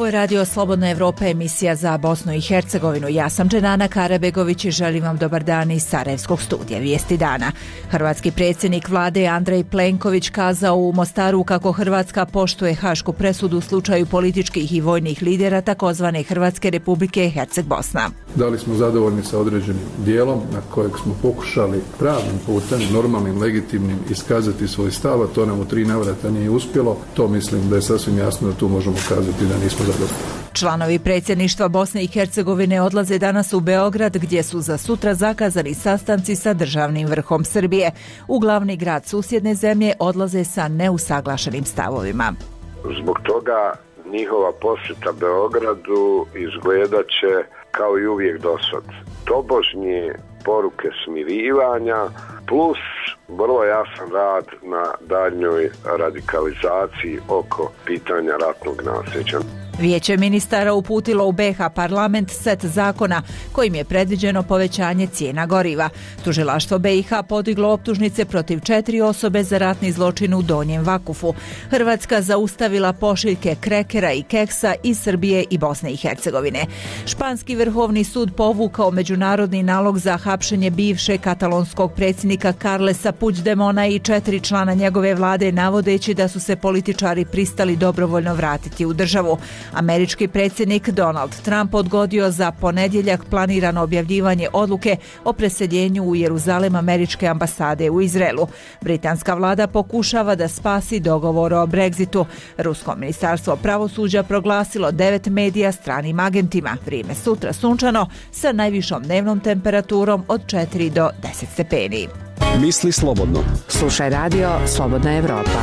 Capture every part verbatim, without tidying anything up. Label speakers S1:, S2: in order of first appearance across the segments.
S1: Ovo je Radio Slobodna Evropa, emisija za Bosnu i Hercegovinu. Ja sam Dženana Karabegović i želim vam dobar dan iz Sarajevskog studija Vijesti dana. Hrvatski predsjednik vlade Andrej Plenković kazao u Mostaru kako Hrvatska poštuje hašku presudu u slučaju političkih i vojnih lidera takozvane Hrvatske Republike Herceg-Bosna.
S2: Da li smo zadovoljni sa određenim dijelom na kojeg smo pokušali pravnim putem, normalnim, legitimnim, iskazati svoj stav, a to nam u tri navrata nije uspjelo, to mislim da je sasvim jasno da tu možemo kazati da nismo zadovoljni.
S1: Članovi predsjedništva Bosne i Hercegovine odlaze danas u Beograd gdje su za sutra zakazani sastanci sa državnim vrhom Srbije. U glavni grad susjedne zemlje odlaze sa neusaglašenim stavovima.
S3: Zbog toga njihova posjeta Beogradu izgledat će kao i uvijek dosad. Tobožnje poruke smirivanja plus vrlo jasan rad na daljnjoj radikalizaciji oko pitanja ratnog nasljeđa.
S1: Vijeće ministara uputilo u B iH parlament set zakona kojim je predviđeno povećanje cijena goriva. Tužilaštvo B iH podiglo optužnice protiv četiri osobe za ratni zločin u Donjem Vakufu. Hrvatska zaustavila pošiljke krekera i keksa iz Srbije i Bosne i Hercegovine. Španski vrhovni sud povukao međunarodni nalog za hapšenje bivšeg katalonskog predsjednika Carlesa Puigdemona i četiri člana njegove vlade, navodeći da su se političari pristali dobrovoljno vratiti u državu. Američki predsjednik Donald Trump odgodio za ponedjeljak planirano objavljivanje odluke o preseljenju u Jeruzalem američke ambasade u Izraelu. Britanska vlada pokušava da spasi dogovor o Brexitu. Rusko ministarstvo pravosuđa proglasilo devet medija stranim agentima. Vrijeme sutra sunčano sa najvišom dnevnom temperaturom od četiri do deset stepeni.
S4: Misli slobodno.
S5: Slušaj Radio Slobodna Evropa.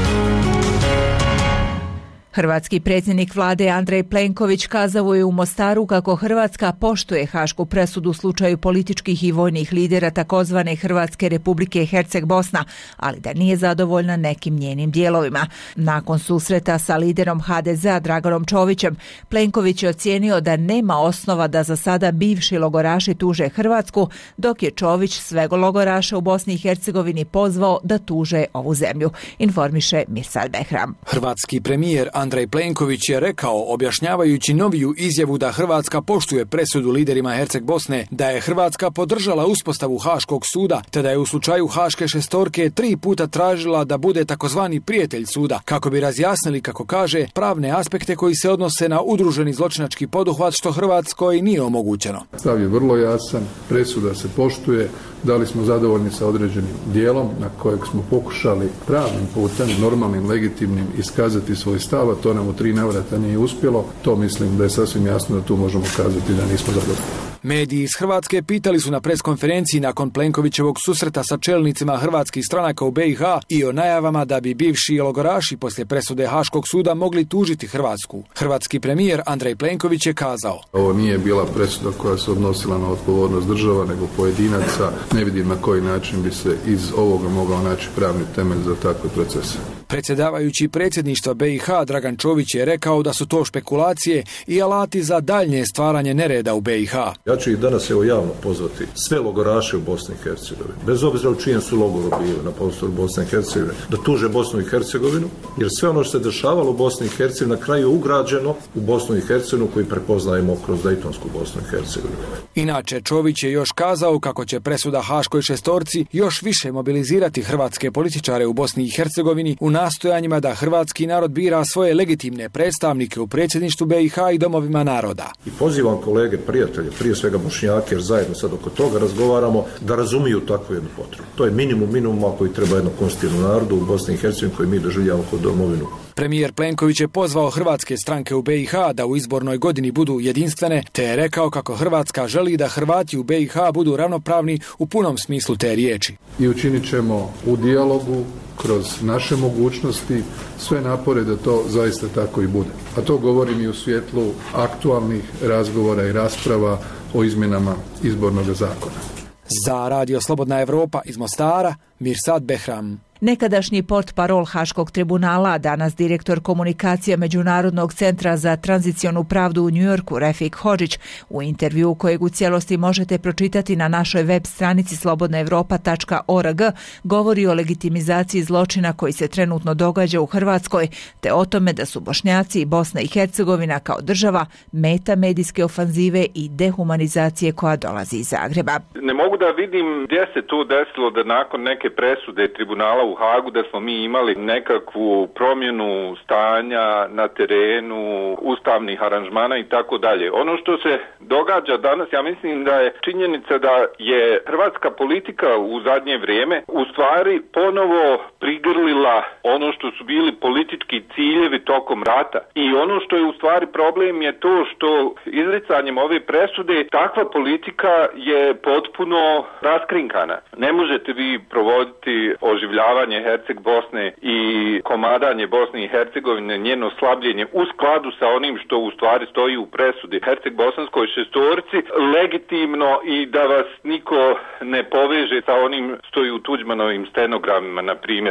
S1: Hrvatski predsjednik vlade Andrej Plenković kazao je u Mostaru kako Hrvatska poštuje hašku presudu u slučaju političkih i vojnih lidera takozvane Hrvatske Republike Herceg-Bosna, ali da nije zadovoljna nekim njenim dijelovima. Nakon susreta sa liderom H D Z-a Draganom Čovićem, Plenković je ocijenio da nema osnova da za sada bivši logoraši tuže Hrvatsku, dok je Čović sve logoraše u Bosni i Hercegovini pozvao da tuže ovu zemlju, informiše Mirsad Behram.
S6: Hrvatski premijer Andrej Plenković je rekao, objašnjavajući noviju izjavu da Hrvatska poštuje presudu liderima Herceg-Bosne, da je Hrvatska podržala uspostavu Haškog suda, te da je u slučaju Haške šestorke tri puta tražila da bude takozvani prijatelj suda, kako bi razjasnili, kako kaže, pravne aspekte koji se odnose na udruženi zločinački poduhvat, što Hrvatskoj nije omogućeno.
S2: Stav je vrlo jasan, presuda se poštuje, da li smo zadovoljni sa određenim dijelom na kojeg smo pokušali pravnim putem, normalnim, legitimnim, iskazati svoj stav, a to nam u tri navrata nije uspjelo, to mislim da je sasvim jasno da tu možemo kazati da nismo zadovoljni.
S6: Mediji iz Hrvatske pitali su na preskonferenciji nakon Plenkovićevog susreta sa čelnicima hrvatskih stranaka u B iH i o najavama da bi bivši logoraši poslije presude Haškog suda mogli tužiti Hrvatsku. Hrvatski premijer Andrej Plenković je kazao:
S2: ovo nije bila presuda koja se odnosila na odgovornost država, nego pojedinaca. Ne vidim na koji način bi se iz ovoga mogao naći pravni temelj za takve procese.
S6: Predsjedavajući predsjedništva B iH Dragan Čović je rekao da su to špekulacije i alati za daljnje stvaranje nereda u B iH.
S7: Ja ću ih danas evo javno pozvati sve logoraše u Bosni i Hercegovini, bez obzira u čijem su logoru bili na prostoru Bosne i Hercegovine, da tuže Bosnu i Hercegovinu, jer sve ono što se dešavalo u Bosni i Hercegovini na kraju je ugrađeno u Bosnu i Hercegovinu koju prepoznajemo kroz Dejtonsku Bosnu i Hercegovinu.
S6: Inače, Čović je još kazao kako će presuda Haškoj šestorci još više mobilizirati hrvatske političare u Bosni i Hercegovini u nastojanjima da hrvatski narod bira svoje legitimne predstavnike u predsjedništvu B iH i domovima naroda.
S7: I pozivam kolege, prijatelje, prije svega Bošnjake, jer zajedno sad oko toga razgovaramo, da razumiju takvu jednu potrebu. To je minimum minimuma koji treba jednom konstitutivnom narodu u Bosni i Hercegovini koji mi doživljavamo kao domovinu.
S6: Premijer Plenković je pozvao hrvatske stranke u B iH da u izbornoj godini budu jedinstvene, te je rekao kako Hrvatska želi da Hrvati u B iH budu ravnopravni u punom smislu te riječi.
S2: I učinit ćemo u dijalogu kroz naše mogućnosti sve napore da to zaista tako i bude. A to govorim i u svjetlu aktualnih razgovora i rasprava o izmjenama izbornog zakona.
S6: Za Radio Slobodna Evropa iz Mostara, Mirsad Behram.
S1: Nekadašnji portparol Haškog tribunala, danas direktor komunikacije Međunarodnog centra za tranzicionu pravdu u Njujorku, Refik Hodžić, u intervju kojeg u cijelosti možete pročitati na našoj web stranici slobodna europa tačka org, govori o legitimizaciji zločina koji se trenutno događa u Hrvatskoj, te o tome da su Bošnjaci i Bosna i Hercegovina kao država meta medijske ofanzive i dehumanizacije koja dolazi iz Zagreba.
S4: Ne mogu da vidim gdje se to desilo da nakon neke presude tribunala u Hagu da smo mi imali nekakvu promjenu stanja na terenu, ustavnih aranžmana i tako dalje. Ono što se događa danas, ja mislim da je činjenica da je hrvatska politika u zadnje vrijeme u stvari ponovo prigrlila ono što su bili politički ciljevi tokom rata. I ono što je u stvari problem je to što izricanjem ove presude takva politika je potpuno raskrinkana. Ne možete vi provoditi oživljavanje Herceg Bosne i komadanje Bosne i Hercegovine, njeno slabljenje u skladu sa onim što u stvari stoji u presudi Herceg Bosanskoj šestorci legitimno i da vas niko ne poveže sa onim što je u Tuđmanovim stenogramima, na primjer.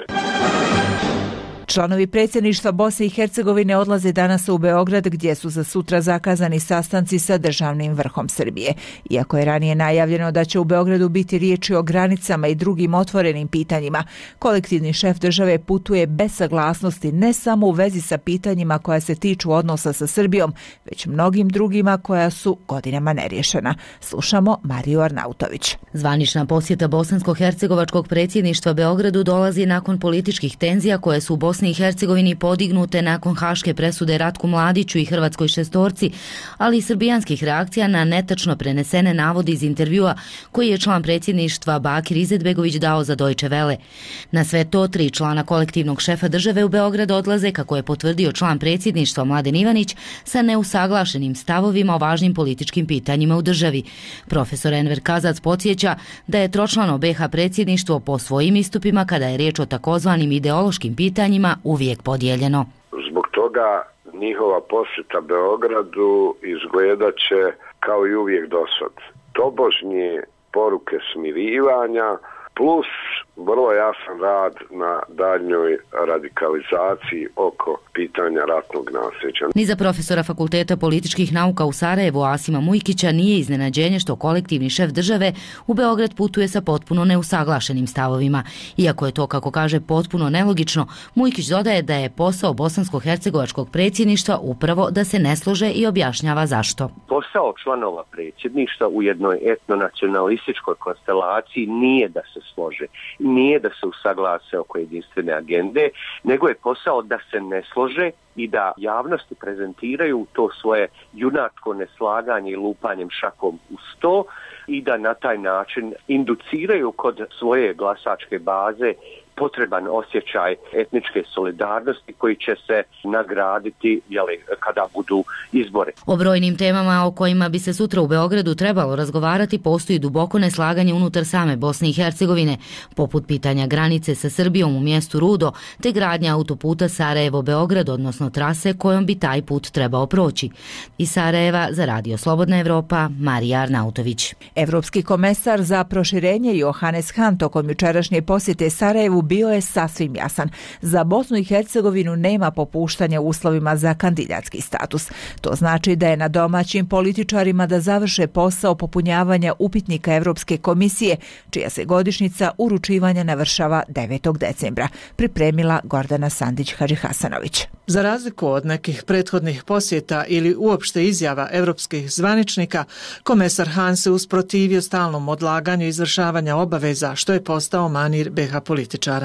S1: Članovi predsjedništva Bosne i Hercegovine odlaze danas u Beograd gdje su za sutra zakazani sastanci sa državnim vrhom Srbije. Iako je ranije najavljeno da će u Beogradu biti riječi o granicama i drugim otvorenim pitanjima, kolektivni šef države putuje bez saglasnosti ne samo u vezi sa pitanjima koja se tiču odnosa sa Srbijom, već mnogim drugima koja su godinama neriješena. Slušamo Mariju Arnautović.
S8: Zvanična posjeta bosansko-hercegovačkog predsjedništva Beogradu dolazi nakon političkih tenzija koje su u Bosni i Hercegovini podignute nakon haške presude Ratku Mladiću i hrvatskoj šestorci, ali i srbijanskih reakcija na netačno prenesene navode iz intervjua koji je član predsjedništva Bakir Izetbegović dao za Deutsche Welle. Na sve to tri člana kolektivnog šefa države u Beograd odlaze, kako je potvrdio član predsjedništva Mladen Ivanić, sa neusaglašenim stavovima o važnim političkim pitanjima u državi. Profesor Enver Kazac podsjeća da je tročlano B H predsjedništvo po svojim istupima, kada je riječ o takozvanim ideološkim pitanjima, uvijek podijeljeno.
S3: Zbog toga njihova posjeta Beogradu izgledat će kao i uvijek dosad. Tobožnje poruke smirivanja plus vrlo jasan rad na daljnjoj radikalizaciji oko pitanja ratnog nasljeđa.
S8: Ni za profesora Fakulteta političkih nauka u Sarajevu Asima Mujkića nije iznenađenje što kolektivni šef države u Beograd putuje sa potpuno neusaglašenim stavovima. Iako je to, kako kaže, potpuno nelogično, Mujkić dodaje da je posao bosansko-hercegovačkog predsjedništva upravo da se ne slože i objašnjava zašto.
S9: Posao članova predsjedništva u jednoj etnonacionalističkoj konstelaciji nije da se slože, nije da se usaglase oko jedinstvene agende, nego je posao da se ne slože i da javnosti prezentiraju to svoje junačko neslaganje i lupanjem šakom u sto i da na taj način induciraju kod svoje glasačke baze potreban osjećaj etničke solidarnosti koji će se nagraditi jeli, kada budu izbori.
S8: O brojnim temama o kojima bi se sutra u Beogradu trebalo razgovarati postoji duboko neslaganje unutar same Bosne i Hercegovine, poput pitanja granice sa Srbijom u mjestu Rudo, te gradnja autoputa Sarajevo-Beograd, odnosno trase kojom bi taj put trebao proći. Iz Sarajeva za Radio Slobodna Evropa, Marija Arnautović.
S1: Evropski komesar za proširenje Johannes Hahn tokom jučerašnje posjete Sarajevu bio je sasvim jasan. Za Bosnu i Hercegovinu nema popuštanja u uslovima za kandidatski status. To znači da je na domaćim političarima da završe posao popunjavanja upitnika Evropske komisije, čija se godišnjica uručivanja navršava devetog decembra. Pripremila Gordana Sandić-Hadžihasanović.
S10: Za razliku od nekih prethodnih posjeta ili uopšte izjava evropskih zvaničnika, komesar Hahn se usprotivio stalnom odlaganju izvršavanja obaveza, što je postao manir B H političara.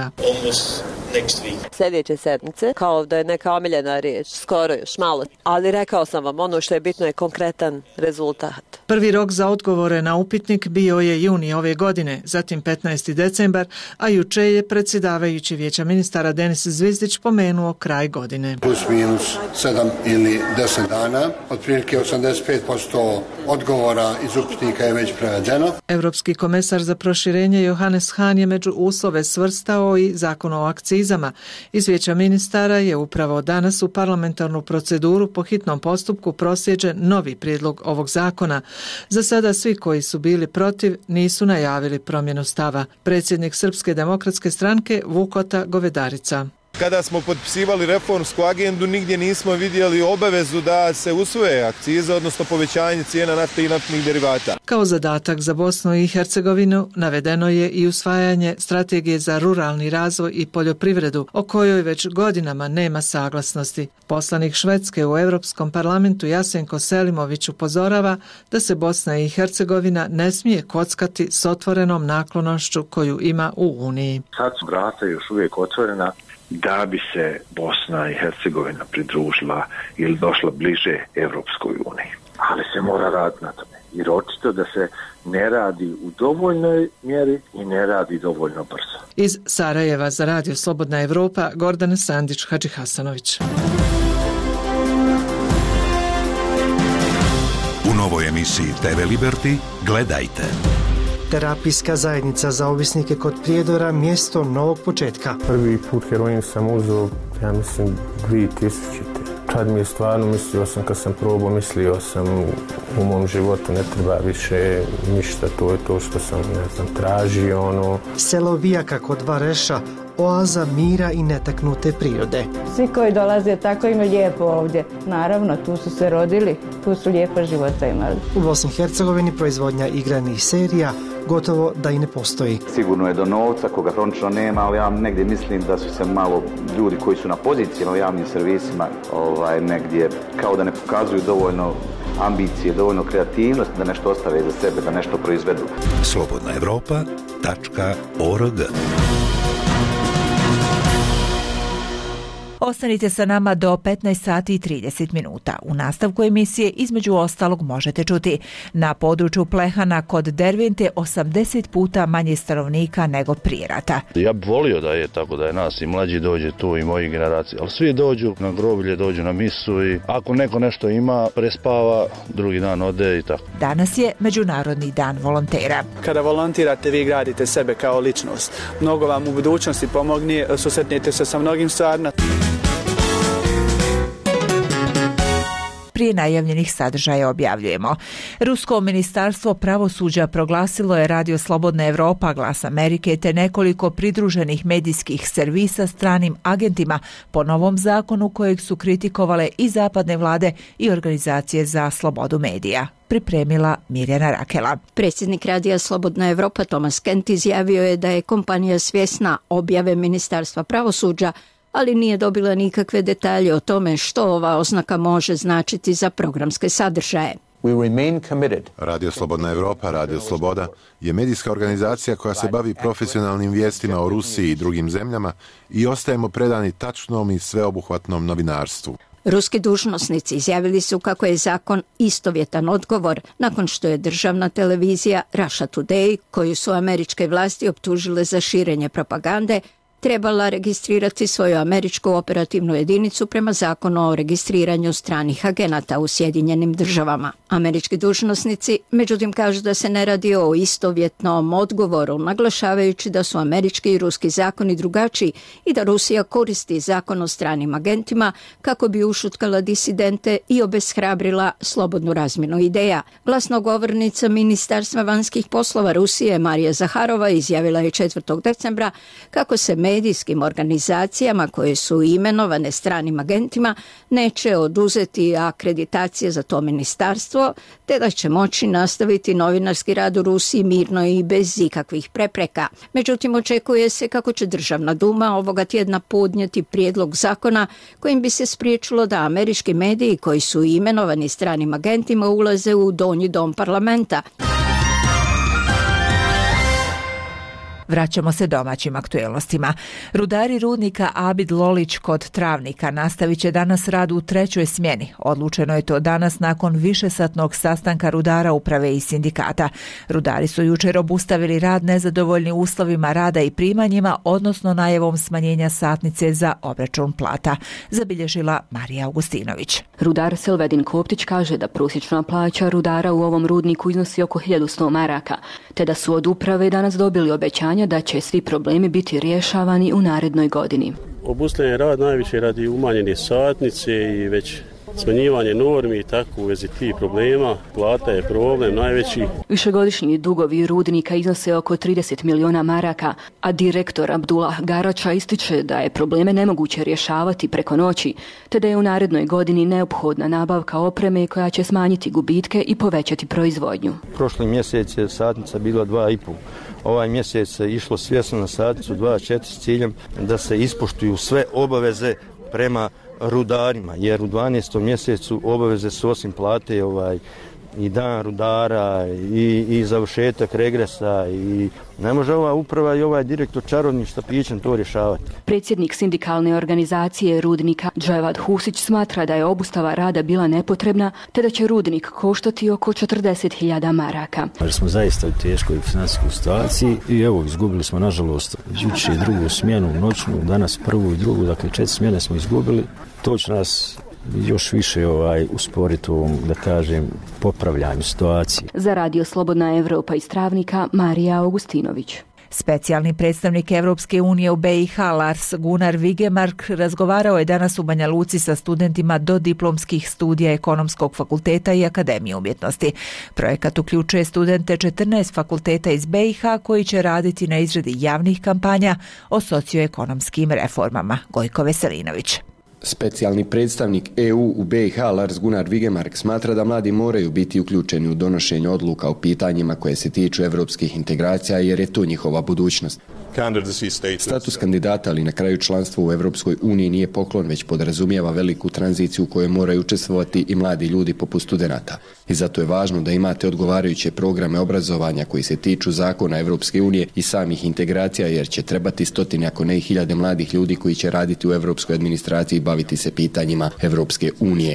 S11: Sljedeće sedmice, kao da je neka omiljena riječ, skoro još malo, ali rekao sam vam, ono što je bitno je konkretan rezultat.
S10: Prvi rok za odgovore na upitnik bio je juni ove godine, zatim petnaesti decembar, a juče je predsjedavajući Vijeća ministara Denis Zvizdić pomenuo kraj godine.
S12: Plus minus sedam ili deset dana, otprilike osamdeset pet posto odgovora iz upitnika je već prevedeno.
S10: Evropski komesar za proširenje Johannes Hahn je među uslove svrstao i zakon o akciji analizama iz Vijeća ministara je upravo danas u parlamentarnu proceduru po hitnom postupku proslijeđen novi prijedlog ovog zakona. Za sada svi koji su bili protiv nisu najavili promjenu stava. Predsjednik Srpske demokratske stranke Vukota Govedarica.
S13: Kada smo potpisivali reformsku agendu, nigdje nismo vidjeli obavezu da se usvoje akcize, odnosno povećanje cijena nafte i naftnih derivata.
S10: Kao zadatak za Bosnu i Hercegovinu navedeno je i usvajanje strategije za ruralni razvoj i poljoprivredu, o kojoj već godinama nema saglasnosti. Poslanik Švedske u Europskom parlamentu Jasenko Selimović upozorava da se Bosna i Hercegovina ne smije kockati s otvorenom naklonošću koju ima u Uniji.
S14: Sad su vrata još uvijek otvorena da bi se Bosna i Hercegovina pridružila ili došla bliže Europskoj uniji. Ali se mora raditi na tome. Jer očito da se ne radi u dovoljnoj mjeri i ne radi dovoljno brzo.
S10: Iz Sarajeva za Radio Slobodna Evropa, Gordana Sandić Hadžihasanović.
S15: U novoj emisiji te ve Liberty gledajte.
S16: Terapijska zajednica za ovisnike kod Prijedora, mjesto novog početka.
S17: Prvi put heroin sam uzeo, ja mislim, dvije tisućite. Tad mi je stvarno, mislio sam, kad sam probao, mislio sam u mom životu ne treba više ništa, to je to što sam, ne znam, tražio, ono.
S16: Selo Vijaka kod Vareša, oaza mira i netaknute prirode.
S18: Svi koji dolaze tako imaju lijepo ovdje. Naravno, tu su se rodili, tu su lijepa života imali.
S16: U Bosni i Hercegovini proizvodnja igranih serija gotovo da i ne postoji.
S19: Sigurno je do novca koga hronično nema, ali ja negdje mislim da su se malo ljudi koji su na pozicijama u javnim servisima ovaj, negdje kao da ne pokazuju dovoljno ambicije, dovoljno kreativnosti da nešto ostave za sebe, da nešto proizvedu.
S15: slobodna evropa tačka org.
S1: Ostanite sa nama do petnaest sati i trideset minuta. U nastavku emisije između ostalog možete čuti: na području Plehana kod Dervente osamdeset puta manje stanovnika nego prije rata.
S20: Ja bih volio da je tako, da je nas i mlađi dođe tu i moji generacije, ali svi dođu na groblje, dođu na misu i ako neko nešto ima, prespava, drugi dan ode i tako.
S1: Danas je Međunarodni dan volontera.
S21: Kada volontirate, vi gradite sebe kao ličnost. Mnogo vam u budućnosti pomogne, susretnete se sa mnogim stvarima.
S1: Prije najavljenih sadržaja objavljujemo. Rusko ministarstvo pravosuđa proglasilo je Radio Slobodna Evropa, Glas Amerike te nekoliko pridruženih medijskih servisa stranim agentima po novom zakonu kojeg su kritikovale i zapadne vlade i organizacije za slobodu medija. Pripremila Mirjana Rakela.
S22: Predsjednik Radija Slobodna Evropa Tomas Kent izjavio je da je kompanija svjesna objave Ministarstva pravosuđa, ali nije dobila nikakve detalje o tome što ova oznaka može značiti za programske sadržaje.
S23: Radio Slobodna Evropa, Radio Sloboda, je medijska organizacija koja se bavi profesionalnim vijestima o Rusiji i drugim zemljama i ostajemo predani tačnom i sveobuhvatnom novinarstvu.
S22: Ruski dužnosnici izjavili su kako je zakon istovjetan odgovor nakon što je državna televizija Russia Today, koju su američke vlasti optužile za širenje propagande, trebala registrirati svoju američku operativnu jedinicu prema zakonu o registriranju stranih agenata u Sjedinjenim državama. Američki dužnosnici međutim kažu da se ne radi o istovjetnom odgovoru, naglašavajući da su američki i ruski zakoni drugačiji i da Rusija koristi zakon o stranim agentima kako bi ušutkala disidente i obeshrabrila slobodnu razmjenu ideja. Glasnogovornica Ministarstva vanjskih poslova Rusije Marija Zaharova izjavila je četvrtog decembra kako se medijskim organizacijama koje su imenovane stranim agentima neće oduzeti akreditacije za to ministarstvo, te da će moći nastaviti novinarski rad u Rusiji mirno i bez ikakvih prepreka. Međutim, očekuje se kako će Državna duma ovoga tjedna podnijeti prijedlog zakona kojim bi se spriječilo da američki mediji koji su imenovani stranim agentima ulaze u donji dom parlamenta.
S1: Vraćamo se domaćim aktuelnostima. Rudari rudnika Abid Lolić kod Travnika nastavit će danas rad u trećoj smjeni. Odlučeno je to danas nakon višesatnog sastanka rudara uprave i sindikata. Rudari su jučer obustavili rad nezadovoljni uslovima rada i primanjima, odnosno najavom smanjenja satnice za obračun plata, zabilježila Marija Augustinović.
S24: Rudar Selvedin Koptić kaže da prosječna plaća rudara u ovom rudniku iznosi oko hiljadu sto maraka, te da su od uprave danas dobili obećanje obećanja da će svi problemi biti rješavani u narednoj godini.
S2: Obustavljen rad najviše radi umanjene satnice i već smanjivanje normi i tako u vezi tih problema. Plata je problem najveći.
S24: Višegodišnji dugovi rudnika iznose oko trideset miliona maraka, a direktor Abdullah Garača ističe da je probleme nemoguće rješavati preko noći, te da je u narednoj godini neophodna nabavka opreme koja će smanjiti gubitke i povećati proizvodnju.
S5: Prošli mjesec je satnica bila dva i pol. Ovaj mjesec je išlo svjesno na satnicu dva četiri s ciljem da se ispoštuju sve obaveze prema rudarima, jer u dvanaestom mjesecu obaveze su osim plate ovaj, i dan rudara i, i završetak regresa i ne može ova uprava i ovaj direktor čarobnim štapićem to rješavati.
S24: Predsjednik sindikalne organizacije rudnika Dževad Husić smatra da je obustava rada bila nepotrebna, te da će rudnik koštati oko četrdeset hiljada maraka.
S6: Jer smo zaista u teškoj financijskoj situaciji i evo, izgubili smo nažalost jučer drugu smjenu noćnu, danas prvu i drugu, dakle četiri smjene smo izgubili. To će nas još više ovaj, usporiti u ovom, da kažem, popravljanju situacije.
S24: Za Radio Slobodna Evropa iz Travnika, Marija Augustinović.
S1: Specijalni predstavnik Evropske unije u B i H Lars Gunnar Vigemark razgovarao je danas u Banja Luci sa studentima do diplomskih studija Ekonomskog fakulteta i Akademije umjetnosti. Projekat uključuje studente četrnaest fakulteta iz B i H koji će raditi na izradi javnih kampanja o socioekonomskim reformama. Gojko Veselinović.
S7: Specijalni predstavnik E U u B i H Lars Gunnar Vigemark smatra da mladi moraju biti uključeni u donošenje odluka o pitanjima koje se tiču evropskih integracija jer je to njihova budućnost. Status kandidata, ali na kraju članstvo u Evropskoj uniji nije poklon, već podrazumijeva veliku tranziciju u kojoj moraju učestvovati i mladi ljudi poput studenata. I zato je važno da imate odgovarajuće programe obrazovanja koji se tiču zakona Evropske unije i samih integracija, jer će trebati stotine, ako ne i hiljade mladih ljudi koji će raditi u evropskoj administraciji i baviti se pitanjima Evropske unije.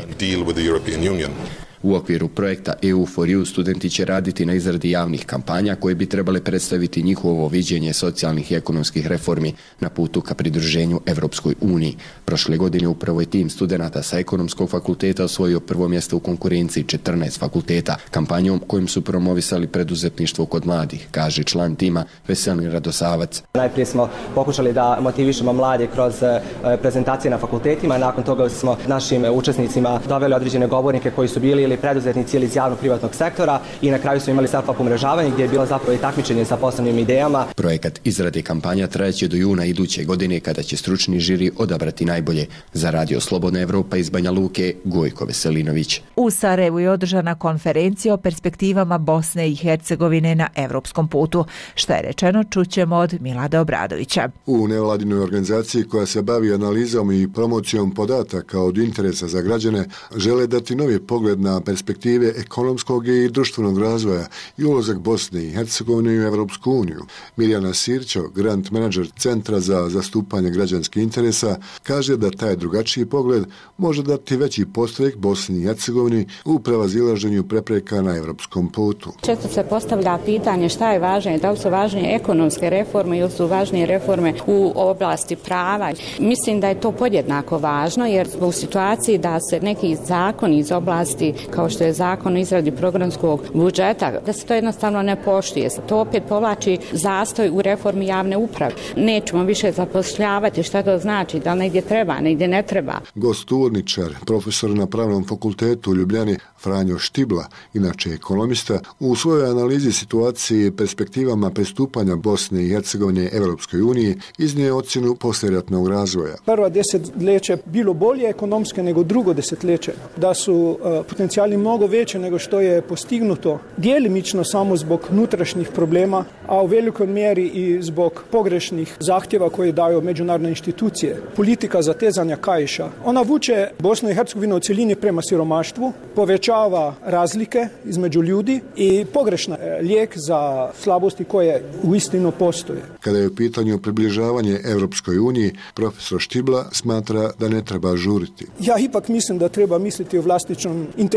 S7: U okviru projekta E U for You studenti će raditi na izradi javnih kampanja koje bi trebale predstaviti njihovo viđenje socijalnih i ekonomskih reformi na putu ka pridruženju Evropskoj uniji. Prošle godine upravo je tim studenata sa Ekonomskog fakulteta osvojio prvo mjesto u konkurenciji četrnaest fakulteta, kampanjom kojim su promovisali preduzetništvo kod mladih, kaže član tima Veselin Radosavac.
S25: Najprije smo pokušali da motivišemo mlade kroz prezentacije na fakultetima, nakon toga smo našim učesnicima doveli određene govornike koji su bili ili preduzetnici ili iz javnog privatnog sektora i na kraju smo imali self-up umrežavanje gdje je bilo zapravo i takmičenje sa poslovnim idejama.
S7: Projekat izrade kampanja trajeće do juna iduće godine kada će stručni žiri odabrati najbolje. Za Radio Slobodna Evropa iz Banja Luke, Gojko Veselinović.
S1: U Sarajevu je održana konferencija o perspektivama Bosne i Hercegovine na evropskom putu. Šta je rečeno, čućemo od Milada Obradovića.
S26: U nevladinoj organizaciji koja se bavi analizom i promocijom podataka od interesa za građane žele dati novi pogled na perspektive ekonomskog i društvenog razvoja i ulazak Bosne i Hercegovine u Evropsku uniju. Mirjana Sirćo, grant menadžer Centra za zastupanje građanskih interesa, kaže da taj drugačiji pogled može dati veći postrek Bosni i Hercegovini u prevazilaženju prepreka na evropskom putu.
S18: Često se postavlja pitanje šta je važnije, da li su važnije ekonomske reforme ili su važnije reforme u oblasti prava. Mislim da je to podjednako važno jer u situaciji da se neki zakoni iz oblasti kao što je zakon o izradi programskog budžeta, da se to jednostavno ne poštuje. To opet povlači zastoj u reformi javne uprave. Nećemo više zapošljavati, šta to znači, da negdje treba, negdje ne treba.
S26: Gosturničar, profesor na Pravnom fakultetu u Ljubljani Franjo Štibla, inače ekonomista, u svojoj analizi situacije i perspektivama pristupanja Bosne i Hercegovine Evropskoj uniji iznije ocjenu poslijeratnog razvoja.
S27: Prva desetljeće bilo bolje ekonomske nego drugo desetljeće, da su uh, potencijali mnogo veće nego što je postignuto, djelimično samo zbog unutrašnjih problema, a u velikoj mjeri i zbog pogrešnih zahtjeva koje daju međunarodne institucije. Politika zatezanja kaiša, ona vuče Bosnu i Hercegovinu u cjelini prema siromaštvu, povećava razlike između ljudi i pogrešna lijek za slabosti koje uistinu postoje.
S26: Kada je u pitanju približavanje Evropskoj uniji, profesor Štibla smatra da ne treba žuriti.
S27: Ja ipak mislim da treba misliti o vlastičnom integritetu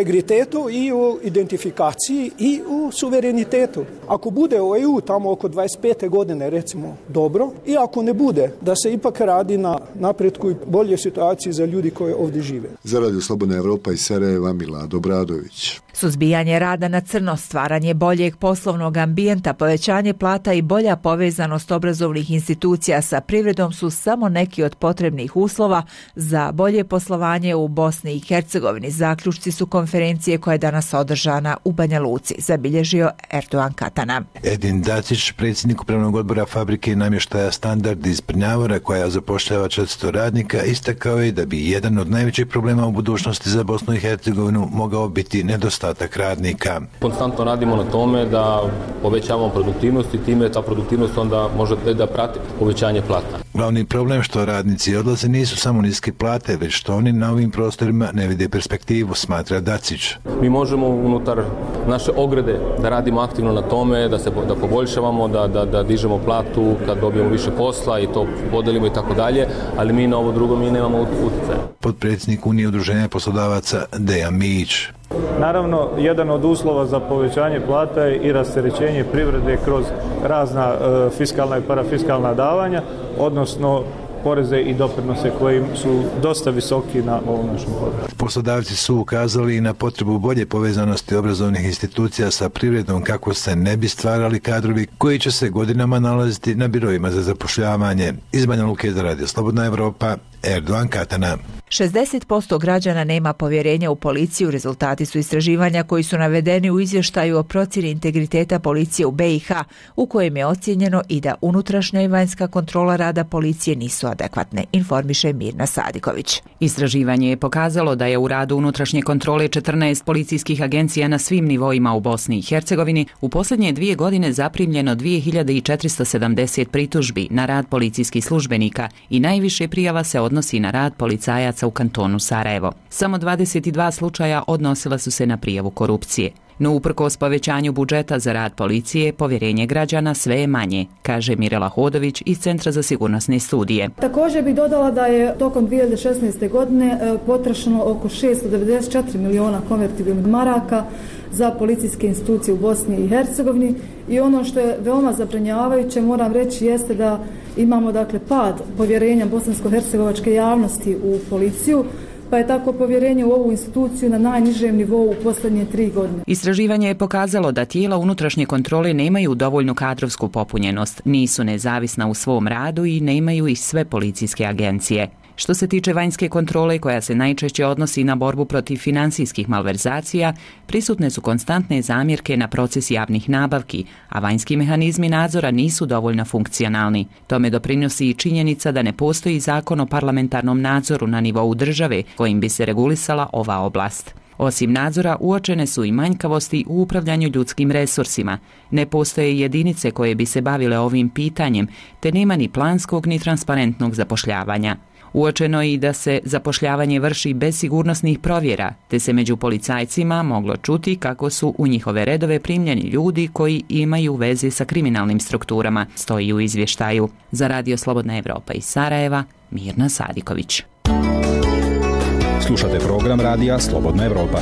S27: integritetu i u identifikaciji i u suverenitetu. Ako bude u E U tamo oko dvadeset pete godine recimo dobro, i ako ne bude, da se ipak radi na napretku i bolje situaciji za ljudi koji ovdje žive.
S26: Za Radio Slobodna Evropa iz Sarajeva, Milad Obradović.
S1: Suzbijanje rada na crno, stvaranje boljeg poslovnog ambijenta, povećanje plata i bolja povezanost obrazovnih institucija sa privredom su samo neki od potrebnih uslova za bolje poslovanje u Bosni i Hercegovini. Zaključci su konferencije koja je danas održana u Banja Luci, zabilježio Erdogan Katana.
S3: Edin Dacić, predsjednik upravnog odbora fabrike namještaja Standard iz Prnjavora koja zapošljava četiristo radnika, istakao je da bi jedan od najvećih problema u budućnosti za Bosnu i Hercegovinu mogao biti nedostatak radnika.
S4: Konstantno radimo na tome da povećavamo produktivnost i time ta produktivnost onda može da prati povećanje plata.
S3: Glavni problem što radnici odlaze nisu samo niske plate, već što oni na ovim prostorima ne vide perspektivu, smatra Dacić.
S4: Mi možemo unutar naše ograde da radimo aktivno na tome, da se da poboljšavamo, da, da, da dižemo platu kad dobijemo više posla i to podelimo i tako dalje, ali mi na ovo drugo mi nemamo utjecaja.
S3: Potpredsjednik Unije udruženja poslodavaca Dejan Mijić.
S8: Naravno, jedan od uslova za povećanje plata je i rasterećenje privrede kroz razna e, fiskalna i parafiskalna davanja, odnosno poreze i doprinose koji su dosta visoki na ovom našem području.
S3: Poslodavci su ukazali i na potrebu bolje povezanosti obrazovnih institucija sa privredom kako se ne bi stvarali kadrovi koji će se godinama nalaziti na biroima za zapošljavanje. Iz Banja Luke za Radio Slobodna Evropa, Erdogan Katana.
S1: šezdeset posto građana nema povjerenja u policiju. Rezultati su istraživanja koji su navedeni u izvještaju o procjeni integriteta policije u B i H, u kojem je ocijenjeno i da unutrašnja i vanjska kontrola rada policije nisu adekvatne, informiše Mirna Sadiković.
S9: Istraživanje je pokazalo da je u radu unutrašnje kontrole četrnaest policijskih agencija na svim nivoima u Bosni i Hercegovini u posljednje dvije godine zaprimljeno dvije hiljade četiristo sedamdeset pritužbi na rad policijskih službenika i najviše prijava se odnosi na rad policajaca u kantonu Sarajevo. Samo dvadeset dva slučaja odnosila su se na prijavu korupcije. No uprkos povećanju budžeta za rad policije, povjerenje građana sve je manje, kaže Mirela Hodović iz Centra za sigurnosne studije.
S11: Također bih dodala da je tokom dvije hiljade šesnaeste. godine potrošeno oko šesto devedeset četiri miliona konvertibilnih maraka za policijske institucije u Bosni i Hercegovini i ono što je veoma zabrinjavajuće, moram reći, jeste da imamo dakle pad povjerenja bosansko-hercegovačke javnosti u policiju, pa je tako povjerenje u ovu instituciju na najnižem nivou u posljednje tri godine.
S9: Istraživanje je pokazalo da tijela unutrašnje kontrole nemaju dovoljnu kadrovsku popunjenost, nisu nezavisna u svom radu i nemaju i sve policijske agencije. Što se tiče vanjske kontrole, koja se najčešće odnosi na borbu protiv finansijskih malverzacija, prisutne su konstantne zamjerke na proces javnih nabavki, a vanjski mehanizmi nadzora nisu dovoljno funkcionalni. Tome doprinosi i činjenica da ne postoji zakon o parlamentarnom nadzoru na nivou države kojim bi se regulisala ova oblast. Osim nadzora, uočene su i manjkavosti u upravljanju ljudskim resursima. Ne postoje jedinice koje bi se bavile ovim pitanjem, te nema ni planskog ni transparentnog zapošljavanja. Uočeno je i da se zapošljavanje vrši bez sigurnosnih provjera, te se među policajcima moglo čuti kako su u njihove redove primljeni ljudi koji imaju veze sa kriminalnim strukturama, stoji u izvještaju. Za Radio Slobodna Evropa iz Sarajeva, Mirna Sadiković.
S12: Slušate program Radija Slobodna Evropa.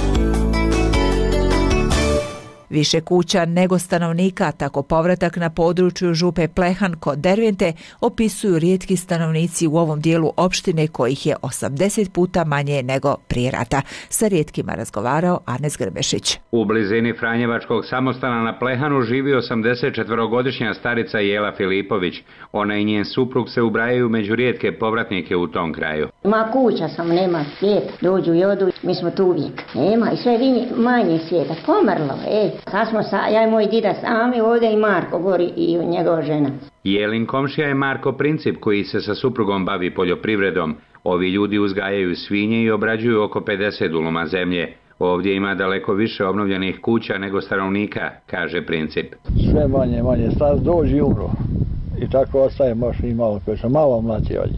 S1: Više kuća nego stanovnika, tako povratak na području župe Plehan kod Dervente opisuju rijetki stanovnici u ovom dijelu opštine kojih je osamdeset puta manje nego prije rata. Sa rijetkima razgovarao Anes Grbešić.
S13: U blizini Franjevačkog samostana na Plehanu živi osamdesetčetvorogodišnja starica Jela Filipović. Ona i njen suprug se ubrajaju među rijetke povratnike u tom kraju.
S28: Ma kuća sam, nema svijeta. Dođu i odu, mi smo tu uvijek. Nema i sve vinje manje svijeta. Pomrlo, ej. Sad smo sa, ja i moj dida sami ovdje i Marko gori i njegova žena.
S13: Jelin komšija je Marko Princip koji se sa suprugom bavi poljoprivredom. Ovi ljudi uzgajaju svinje i obrađuju oko pedeset duluma zemlje. Ovdje ima daleko više obnovljenih kuća nego stanovnika, kaže Princip.
S29: Sve manje, manje, sad dođi umro. I tako ostaje možda i malo, koji sam malo mlađi od nje.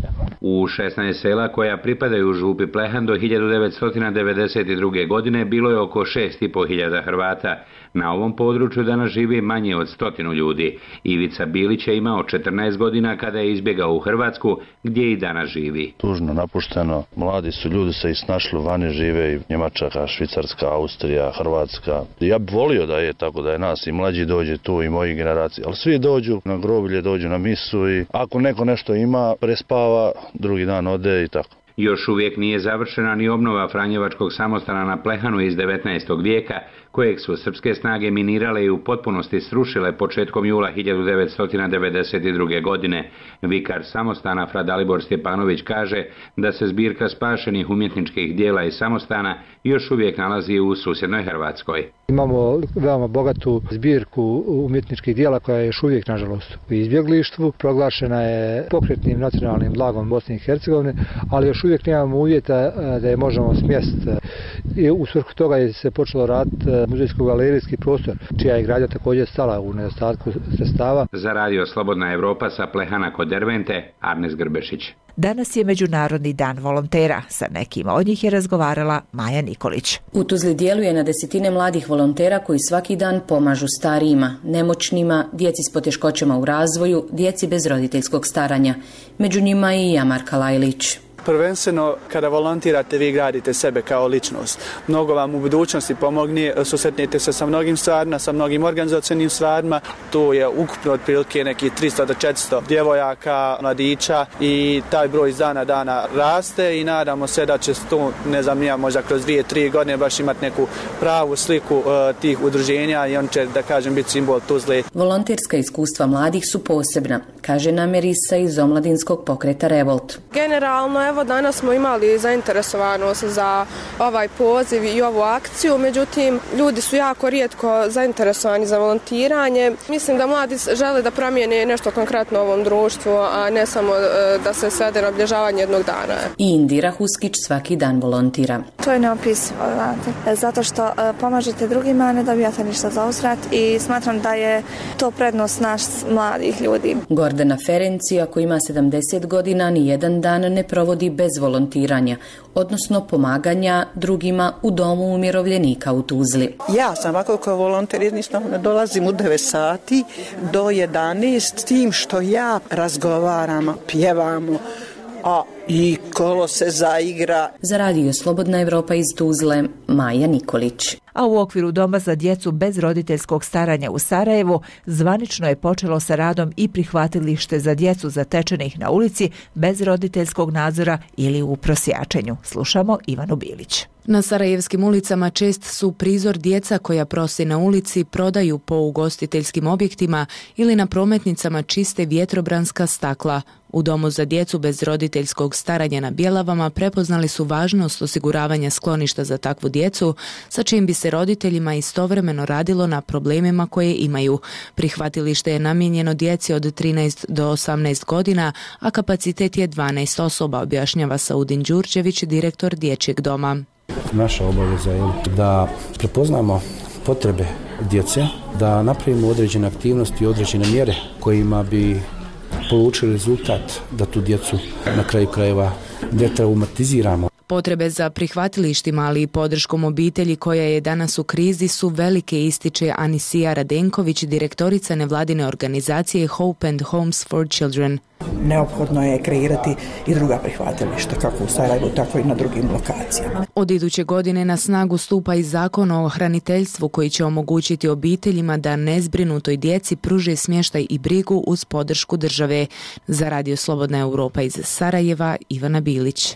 S13: U šesnaest sela koja pripadaju župi Plehan do hiljadu devetsto devedeset druge. godine bilo je oko šest i po hiljada Hrvata. Na ovom području danas živi manje od stotinu ljudi. Ivica Bilić je imao četrnaest godina kada je izbjegao u Hrvatsku, gdje i danas živi.
S10: Tužno, napušteno, mladi su ljudi se isnašli vani, žive i Njemačka, Švicarska, Austrija, Hrvatska. Ja bih volio da je tako, da je nas i mlađi dođe tu i moji generacije, ali svi dođu na groblje, dođu na misu i ako neko nešto ima, prespava, drugi dan ode i tako.
S13: Još uvijek nije završena ni obnova Franjevačkog samostana na Plehanu iz devetnaestog. vijeka, kojeg su srpske snage minirale i u potpunosti srušile početkom jula hiljadu devetsto devedeset druge. godine. Vikar samostana Fra Dalibor Stjepanović kaže da se zbirka spašenih umjetničkih dijela iz samostana još uvijek nalazi u susjednoj Hrvatskoj.
S14: Imamo veoma bogatu zbirku umjetničkih dijela koja je još uvijek, nažalost, u izbjeglištvu. Proglašena je pokretnim nacionalnim blagom Bosne i Hercegovine, ali još uvijek nemamo uvjeta da je možemo smjestiti. I u svrhu toga je se počelo raditi muzejsko-galerijski prostor, čija je gradnja također stala u nedostatku sredstava.
S13: Za radio Slobodna Evropa sa Plehana kod Dervente, Arnes Grbešić.
S1: Danas je Međunarodni dan volontera. Sa nekima od njih je razgovarala Maja Nikolić.
S15: U Tuzli djeluje na desetine mladih volontera koji svaki dan pomažu starijima, nemoćnima, djeci s poteškoćama u razvoju, djeci bez roditeljskog staranja. Među njima i Jamarka Lajlić.
S27: Prvenstveno, kada volontirate, vi gradite sebe kao ličnost. Mnogo vam u budućnosti pomogne, susretnete se sa mnogim stvarima, sa mnogim organizacijnim stvarima. Tu je ukupno otprilike neki tristo do četiristo djevojaka, mladića i taj broj iz dana dana raste i nadamo se da će tu, ne znam, ja možda kroz dvije, tri godine baš imati neku pravu sliku uh, tih udruženja i on će, da kažem, biti simbol Tuzle.
S15: Volonterska iskustva mladih su posebna, kaže Namerisa iz omladinskog pokreta Revolt.
S16: Generalno, evo danas smo imali zainteresovanost za ovaj poziv i ovu akciju, međutim ljudi su jako rijetko zainteresovani za volontiranje. Mislim da mladi žele da promijene nešto konkretno u ovom društvu, a ne samo da se svede na obilježavanje jednog dana.
S15: I Indira Huskić svaki dan volontira.
S17: To je neopisivo, zato što pomažete drugima, a ne dobijate ništa za uzvrat i smatram da je to prednost naš mladih ljudi.
S15: Gordana Ferenci, ako ima sedamdeset godina, ni jedan dan ne provodi bez volontiranja, odnosno pomaganja drugima u domu umirovljenika u Tuzli.
S19: Ja sam ovako kao volonter, jednostavno dolazim u devet sati do jedanaest, s tim što ja razgovaram, pjevamo, a i kolo se zaigra.
S15: Za radio Slobodna Evropa iz Tuzle, Maja Nikolić.
S1: A u okviru Doma za djecu bez roditeljskog staranja u Sarajevu zvanično je počelo sa radom i prihvatilište za djecu zatečenih na ulici bez roditeljskog nadzora ili u prosjačenju. Slušamo Ivanu Bilić.
S20: Na sarajevskim ulicama čest su prizor djeca koja prose na ulici, prodaju po ugostiteljskim objektima ili na prometnicama čiste vjetrobranska stakla. U Domu za djecu bez roditeljskog staranja na Bjelavama prepoznali su važnost osiguravanja skloništa za takvu djecu, sa čim bi se roditeljima istovremeno radilo na problemima koje imaju. Prihvatilište je namijenjeno djeci od trinaest do osamnaest godina, a kapacitet je dvanaest osoba, objašnjava Saudin Đurđević, direktor dječjeg doma.
S21: Naša obaveza je da prepoznamo potrebe djece, da napravimo određene aktivnosti i određene mjere kojima bi polučili rezultat da tu djecu na kraju krajeva detraumatiziramo.
S20: Potrebe za prihvatilištima, ali i podrškom obitelji koja je danas u krizi su velike, ističe Anisija Radenković, direktorica nevladine organizacije Hope and Homes for Children.
S29: Neophodno je kreirati i druga prihvatilišta, kako u Sarajevu, tako i na drugim lokacijama.
S20: Od iduće godine na snagu stupa i zakon o hraniteljstvu koji će omogućiti obiteljima da nezbrinutoj djeci pruže smještaj i brigu uz podršku države. Za radio Slobodna Evropa iz Sarajeva, Ivana Bilić.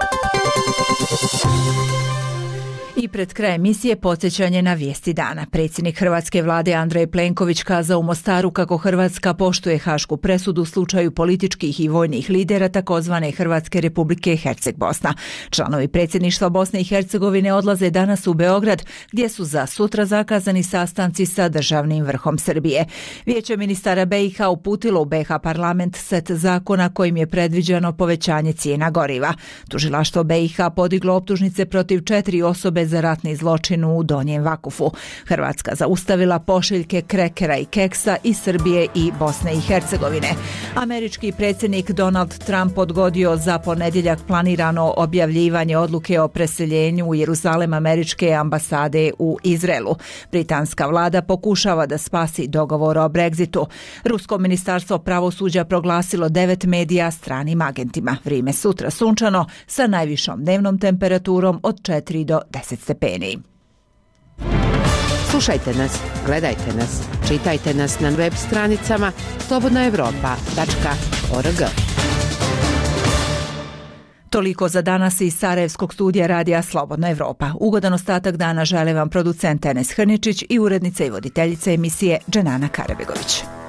S1: I pred kraj emisije podsjećanje na vijesti dana. Predsjednik hrvatske vlade Andrej Plenković kazao u Mostaru kako Hrvatska poštuje hašku presudu u slučaju političkih i vojnih lidera takozvane Hrvatske republike Herceg-Bosna. Članovi predsjedništva Bosne i Hercegovine odlaze danas u Beograd, gdje su za sutra zakazani sastanci sa državnim vrhom Srbije. Vijeće ministara B i H uputilo u B i H parlament set zakona kojim je predviđeno povećanje cijena goriva. Tužilaštvo B i H podiglo optužnice protiv četiri osobe za ratni zločin u Donjem Vakufu. Hrvatska zaustavila pošiljke krekera i keksa iz Srbije i Bosne i Hercegovine. Američki predsjednik Donald Trump odgodio za ponedjeljak planirano objavljivanje odluke o preseljenju u Jeruzalem američke ambasade u Izraelu. Britanska vlada pokušava da spasi dogovor o Brexitu. Rusko ministarstvo pravosuđa proglasilo devet medija stranim agentima. Vrijeme sutra sunčano sa najvišom dnevnom temperaturom od četiri do deset stepeni.
S2: Slušajte nas, gledajte nas, čitajte nas na web stranicama slobodna evropa tačka org.
S1: Toliko za danas iz Sarajevskog studija radija Slobodna Evropa. Ugodan ostatak dana žele vam producent Enes Hrničić i urednica i voditeljica emisije Dženana Karabegović.